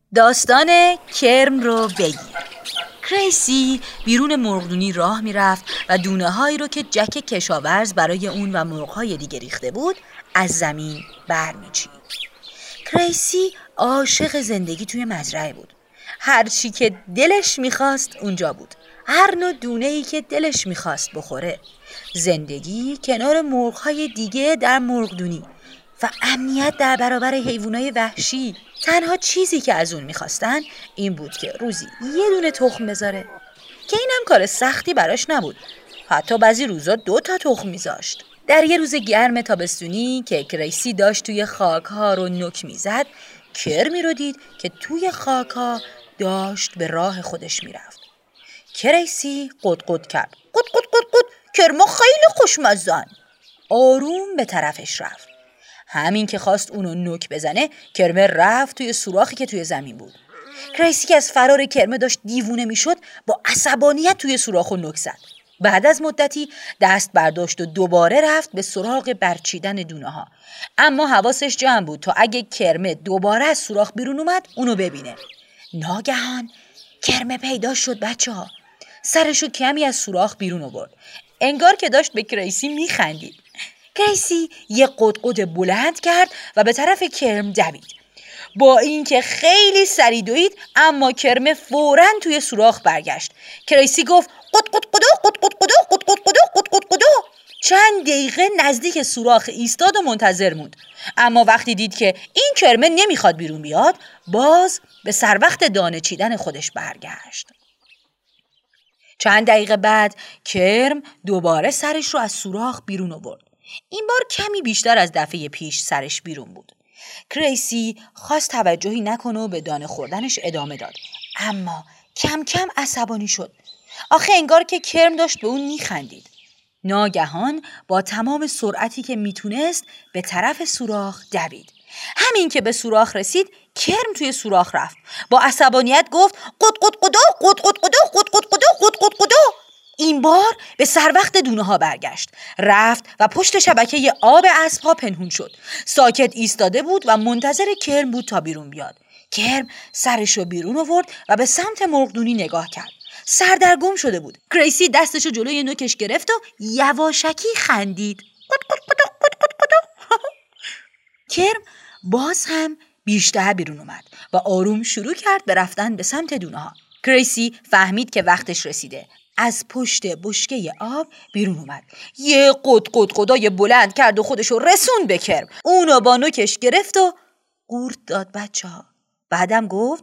داستان کرم رو بگیر. کریسی بیرون مرغدونی راه میرفت و دونه هایی رو که جک کشاورز برای اون و مرغ‌های دیگه ریخته بود از زمین برمی‌چید. کریسی عاشق زندگی توی مزرعه بود. هر چی که دلش میخواست اونجا بود. هر نوع دونه‌ای که دلش میخواست بخوره. زندگی کنار مرغ‌های دیگه در مرغدونی و امنیت در برابر حیوانات وحشی. تنها چیزی که از اون میخواستن این بود که روزی یه دونه تخم بذاره که اینم کار سختی براش نبود. حتی بعضی روزا 2 تا تخم میذاشت. در یه روز گرم تابستونی که کریسی داشت توی خاک‌ها رو نوک میزد، کرمی رو دید که توی خاک‌ها داشت به راه خودش میرفت. کریسی قد کرد. قد کرما خیلی خوشمزن. آروم به طرفش رفت. همین که خواست اونو نوک بزنه، کرمه رفت توی سوراخی که توی زمین بود. کریسی که از فرار کرمه داشت دیوونه میشد، با عصبانیت توی سوراخو نوک زد. بعد از مدتی دست برداشت و دوباره رفت به سراغ برچیدن دونه ها. اما حواسش جمع بود تا اگه کرمه دوباره از سوراخ بیرون اومد اونو ببینه. ناگهان کرمه پیدا شد بچه‌ها. سرشو کمی از سوراخ بیرون آورد. انگار که داشت به کریسی میخندید. کریسی یه قد بلند کرد و به طرف کرم دوید. با اینکه خیلی سریع دوید، اما کرمه فوراً توی سوراخ برگشت. کریسی گفت قد. چند دقیقه نزدیک سوراخ ایستاد و منتظر موند. اما وقتی دید که این کرمه نمیخواد بیرون بیاد، باز به سر وقت دانه چیدن خودش برگشت. چند دقیقه بعد کرم دوباره سرش رو از سوراخ بیرون آورد. این بار کمی بیشتر از دفعه پیش سرش بیرون بود. کریسی خواست توجهی نکنه و به دانه خوردنش ادامه داد، اما کم کم عصبانی شد. آخه انگار که کرم داشت به اون میخندید. ناگهان با تمام سرعتی که میتونست به طرف سوراخ دوید. همین که به سوراخ رسید، کرم توی سوراخ رفت. با عصبانیت گفت قد. این بار به سر وقت دونه ها برگشت. رفت و پشت شبکه آب اسب ها پنهون شد. ساکت ایستاده بود و منتظر کرم بود تا بیرون بیاد. کرم سرشو بیرون آورد و به سمت مرغدونی نگاه کرد. سردرگم شده بود. کریسی دستشو جلوی نوکش گرفت و یواشکی خندید. قد. کرم باز هم بیشتر بیرون اومد و آروم شروع کرد به رفتن به سمت دونه ها. کریسی فهمید که وقتش رسیده. از پشت بشکه آب بیرون اومد. یه قدای بلند کرد و خودشو رسوند به کرم. اونو با نوکش گرفت و قورت داد بچه‌ها. بعدم گفت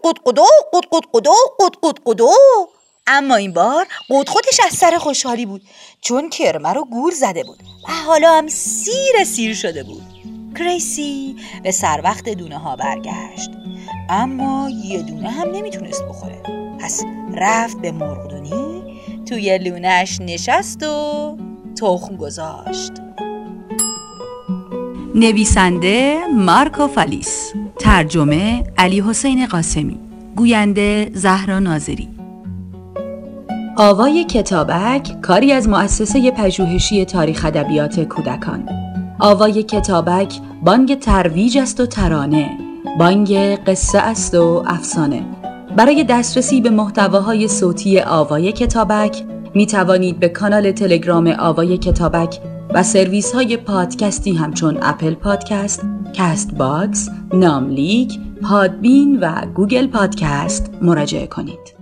قد. اما این بار خودش از سر خوشحالی بود، چون کرمه رو گول زده بود و حالا هم سیر شده بود. کریسی به سر وقت دونه ها برگشت، اما یه دونه هم نمیتونست بخوره. پس رفت به مرغدونی، توی لونش نشست و تخم گذاشت. نویسنده مارکو فالیس، ترجمه علی حسین قاسمی، گوینده زهرا ناظری. آوای کتابک کاری از مؤسسه پژوهشی تاریخ ادبیات کودکان. آوای کتابک بانگ ترویج است و ترانه، بانگ قصه است و افسانه. برای دسترسی به محتواهای صوتی آوای کتابک می توانید به کانال تلگرام آوای کتابک و سرویس های پادکستی همچون اپل پادکست، کست باکس، ناملیک، پادبین و گوگل پادکست مراجعه کنید.